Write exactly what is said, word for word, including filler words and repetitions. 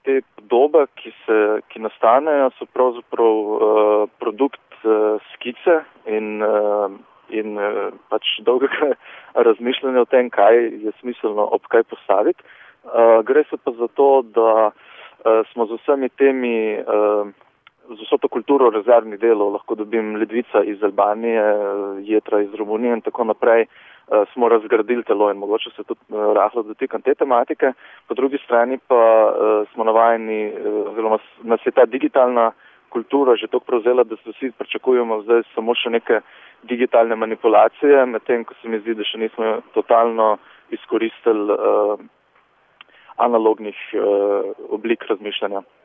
te podobe, ki, se, ki nastanejo, so pravzaprav uh, produkt uh, skice in, uh, in uh, pač dolgega razmišljanja o tem, kaj je smiselno ob kaj postaviti. Uh, gre se pa za to, da uh, smo z vsemi temi, uh, z vso to kulturo rezervnih delov, lahko dobim ledvica iz Albanije, jetra iz Romunije in tako naprej, Uh, smo razgradili telo in mogoče se tudi uh, rahlo dotikam te tematike. Po drugi strani pa uh, smo navajeni, uh, oziroma nas je ta digitalna kultura že toliko prevzela, da se vsi pričakujemo zdaj samo še neke digitalne manipulacije, medtem ko se mi zdi, da še nismo totalno izkoristili uh, analognih uh, oblik razmišljanja.